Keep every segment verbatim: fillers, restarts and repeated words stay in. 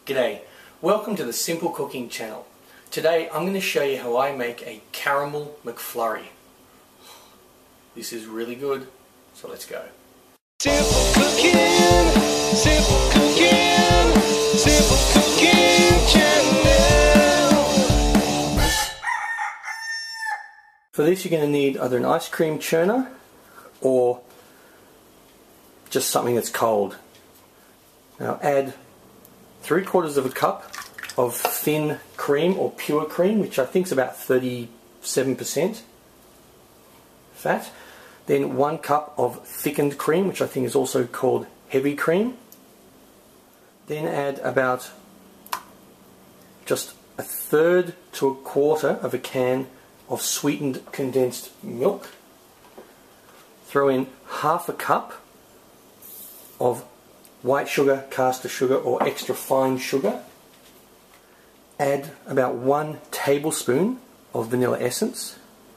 G'day, welcome to the Simple Cooking channel. Today I'm going to show you how I make a caramel McFlurry. This is really good, so let's go. Simple cooking, simple cooking, simple cooking channel. For this you're going to need either an ice cream churner or just something that's cold. Now add three quarters of a cup of thin cream or pure cream, which I think is about thirty-seven percent fat. Then one cup of thickened cream, which I think is also called heavy cream. Then add about just a third to a quarter of a can of sweetened condensed milk. Throw in half a cup of white sugar, caster sugar or extra fine sugar. Add about one tablespoon of vanilla essence.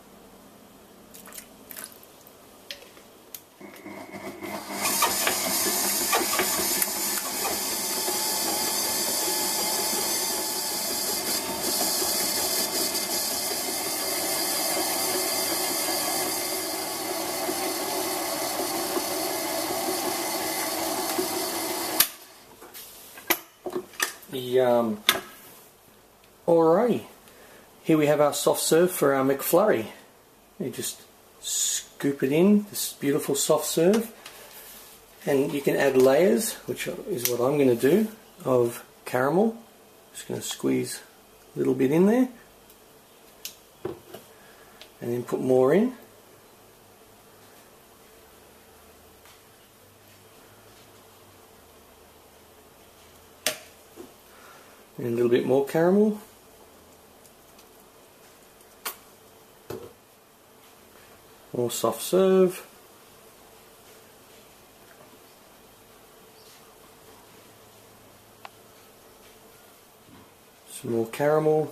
Yum. Alrighty, here we have our soft serve for our McFlurry. You just scoop it in, this beautiful soft serve, and you can add layers, which is what I'm going to do, of caramel. Just going to squeeze a little bit in there, and then put more in. And a little bit more caramel. More soft serve. Some more caramel.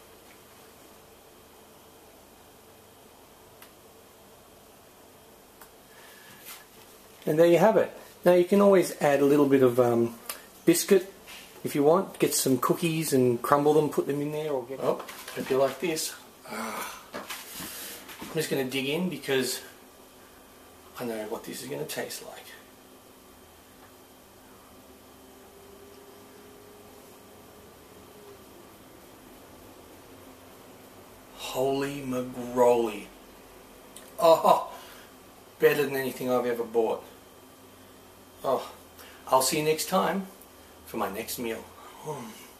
And there you have it. Now you can always add a little bit of um, biscuit if you want. Get some cookies and crumble them, put them in there, or get. Oh, if you like this. Ah. I'm just going to dig in because I know what this is going to taste like. Holy McGroly. Oh, better than anything I've ever bought. Oh, I'll see you next time for my next meal. Mm.